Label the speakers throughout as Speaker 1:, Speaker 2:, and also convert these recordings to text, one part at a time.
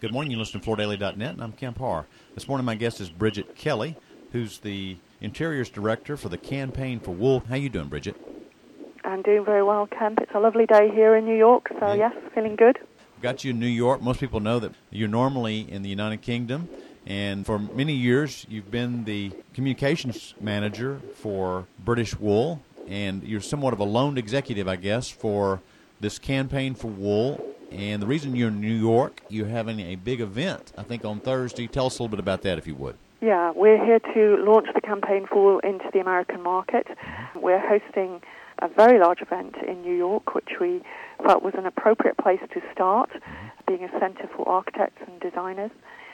Speaker 1: Good morning. You listen to FloorDaily.net, and I'm Kemp Harr. This morning, my guest is Bridget Kelly, who's the Interiors Director for the Campaign for Wool. How you doing, Bridget?
Speaker 2: I'm doing very well, Kemp. It's a lovely day here in New York, so yes, feeling good.
Speaker 1: Got you in New York. Most people know that you're normally in the United Kingdom, and for many years, you've been the communications manager for British Wool, and you're somewhat of a lone executive, I guess, for this Campaign for Wool. And the reason you're in New York, you're having a big event, I think, on Thursday. Tell us a little bit about that, if you would.
Speaker 2: Yeah, we're here to launch the Campaign for Wool into the American market. We're hosting a very large event in New York, which we felt was an appropriate place to start, being a center for architects and designers.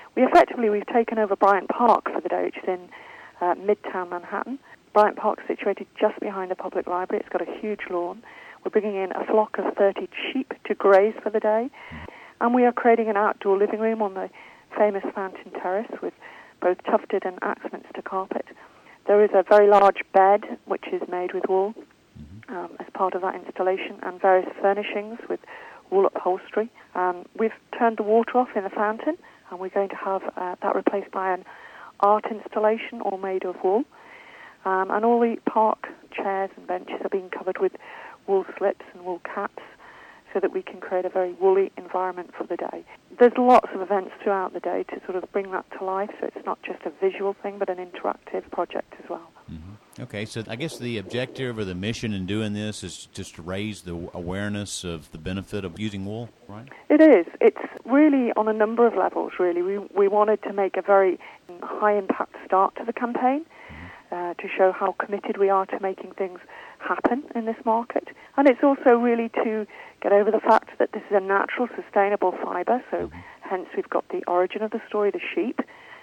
Speaker 2: We've taken over Bryant Park for the day, which is in Midtown Manhattan. Bryant Park is situated just behind the public library. It's got a huge lawn. We're bringing in a flock of 30 sheep to graze for the day. And we are creating an outdoor living room on the famous Fountain Terrace with both tufted and Axminster carpet. There is a very large bed, which is made with wool as part of that installation, and various furnishings with wool upholstery. We've turned the water off in the fountain, and we're going to have that replaced by an art installation all made of wool. And all the park chairs and benches are being covered with wool slips and wool caps so that we can create a very woolly environment for the day. There's lots of events throughout the day to sort of bring that to life, so it's not just a visual thing, but an interactive project as well.
Speaker 1: Okay, so I guess the objective or the mission in doing this is just to raise the awareness of the benefit of using wool, right?
Speaker 2: It is. It's really on a number of levels, really. We wanted to make a very high-impact start to the campaign to show how committed we are to making things happen in this market. And it's also really to get over the fact that this is a natural, sustainable fiber, so hence we've got the origin of the story, the sheep,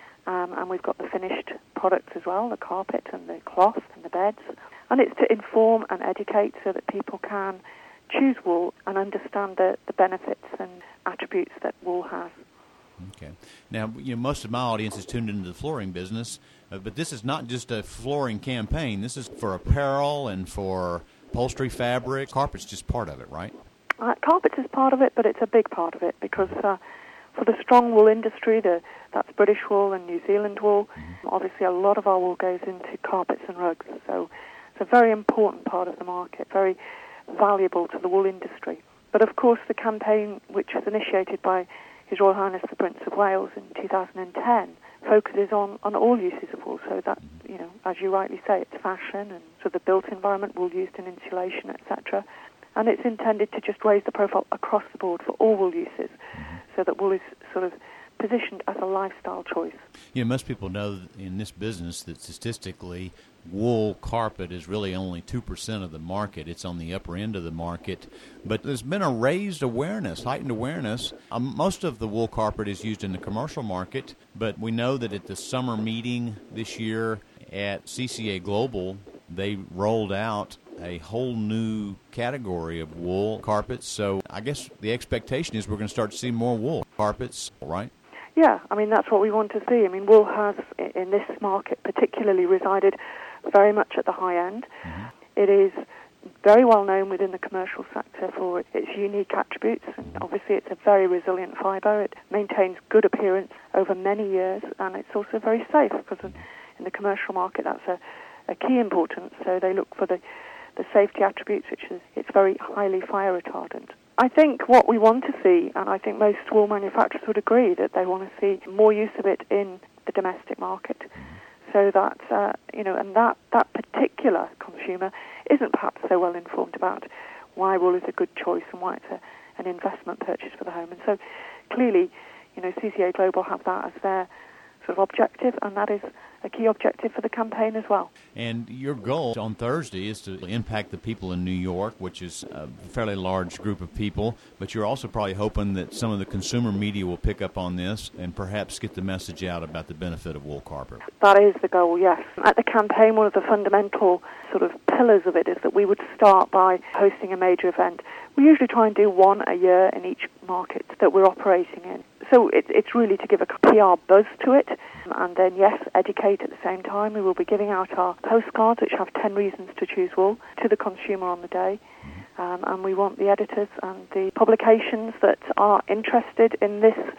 Speaker 2: and we've got the finished products as well, the carpet and the cloth and the beds. And it's to inform and educate so that people can choose wool and understand the benefits and attributes that wool has.
Speaker 1: Okay. Now, most of my audience is tuned into the flooring business, but this is not just a flooring campaign. This is for apparel and for upholstery fabric. Carpet's just part of it, right?
Speaker 2: Carpets is part of it, but it's a big part of it because for the strong wool industry, that's British wool and New Zealand wool, obviously a lot of our wool goes into carpets and rugs. So it's a very important part of the market, very valuable to the wool industry. But of course, the campaign, which was initiated by His Royal Highness the Prince of Wales in 2010, focuses on all uses of wool. So that, as you rightly say, it's fashion and so the built environment, wool used in insulation, etc. And it's intended to just raise the profile across the board for all wool uses so that wool is sort of positioned as a lifestyle choice.
Speaker 1: Most people know in this business that statistically wool carpet is really only 2% of the market. It's on the upper end of the market. But there's been a raised awareness, heightened awareness. Most of the wool carpet is used in the commercial market, but we know that at the summer meeting this year at CCA Global, they rolled out a whole new category of wool carpets. So I guess the expectation is we're going to start to see more wool carpets, right?
Speaker 2: Yeah, that's what we want to see. Wool has, in this market particularly, resided very much at the high end. It is very well known within the commercial sector for its unique attributes, and obviously it's a very resilient fiber. It maintains good appearance over many years, and it's also very safe because in the commercial market that's a key importance. So they look for the safety attributes, which is it's very highly fire retardant. I think what we want to see, and I think most wool manufacturers would agree, that they want to see more use of it in the domestic market, so that and that particular consumer isn't perhaps so well informed about why wool is a good choice and why it's an investment purchase for the home. And so clearly, CCA Global have that as their sort of objective, and that is a key objective for the campaign as well.
Speaker 1: And your goal on Thursday is to impact the people in New York, which is a fairly large group of people, but you're also probably hoping that some of the consumer media will pick up on this and perhaps get the message out about the benefit of wool carpet.
Speaker 2: That is the goal, yes. At the campaign, one of the fundamental sort of pillars of it is that we would start by hosting a major event. We usually try and do one a year in each market that we're operating in. So it's really to give a PR buzz to it, and then, yes, educate at the same time. We will be giving out our postcards, which have 10 reasons to choose wool, to the consumer on the day. And we want the editors and the publications that are interested in this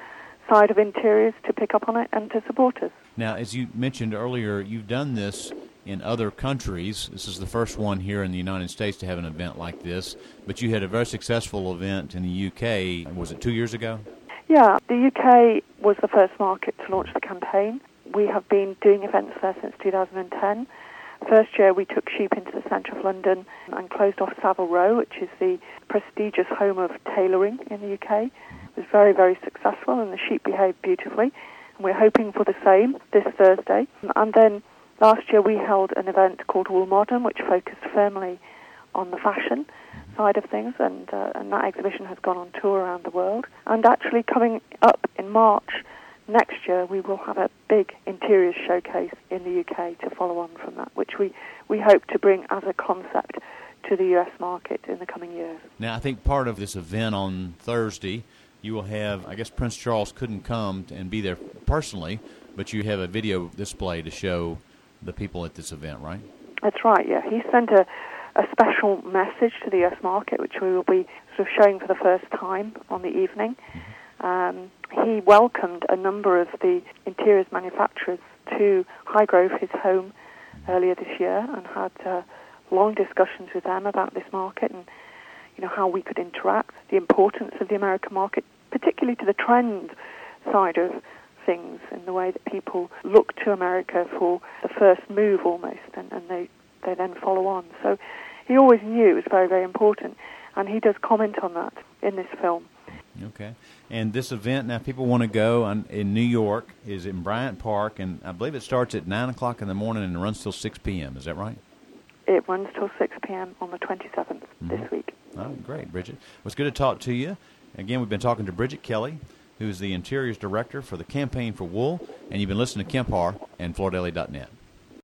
Speaker 2: side of interiors to pick up on it and to support us.
Speaker 1: Now, as you mentioned earlier, you've done this in other countries. This is the first one here in the United States to have an event like this, but you had a very successful event in the UK. Was it 2 years ago?
Speaker 2: Yeah, the UK was the first market to launch the campaign. We have been doing events there since 2010. First year we took sheep into the centre of London and closed off Savile Row, which is the prestigious home of tailoring in the UK. It was very, very successful and the sheep behaved beautifully. And we're hoping for the same this Thursday. And then last year we held an event called Wool Modern, which focused firmly on the fashion side of things, and that exhibition has gone on tour around the world. And actually coming up in March next year, we will have a big interiors showcase in the UK to follow on from that, which we hope to bring as a concept to the US market in the coming years.
Speaker 1: Now, I think part of this event on Thursday, you will have, I guess Prince Charles couldn't come and be there personally, but you have a video display to show the people at this event, right?
Speaker 2: That's right, yeah. He sent a special message to the US market, which we will be sort of showing for the first time on the evening. He welcomed a number of the interiors manufacturers to Highgrove, his home, earlier this year, and had long discussions with them about this market and how we could interact, the importance of the American market, particularly to the trend side of things, in the way that people look to America for the first move almost, and they then follow on. So he always knew it was very, very important, and he does comment on that in this film.
Speaker 1: Okay. And this event, now, if people want to go in New York, is in Bryant Park, and I believe it starts at 9 o'clock in the morning and runs till 6 p.m. Is that right?
Speaker 2: It runs till 6 p.m. on the 27th this week.
Speaker 1: Oh, great, Bridget. Well, it's good to talk to you. Again, we've been talking to Bridget Kelly, who's the Interiors Director for the Campaign for Wool, and you've been listening to Kemp Harr and FloorDaily.net.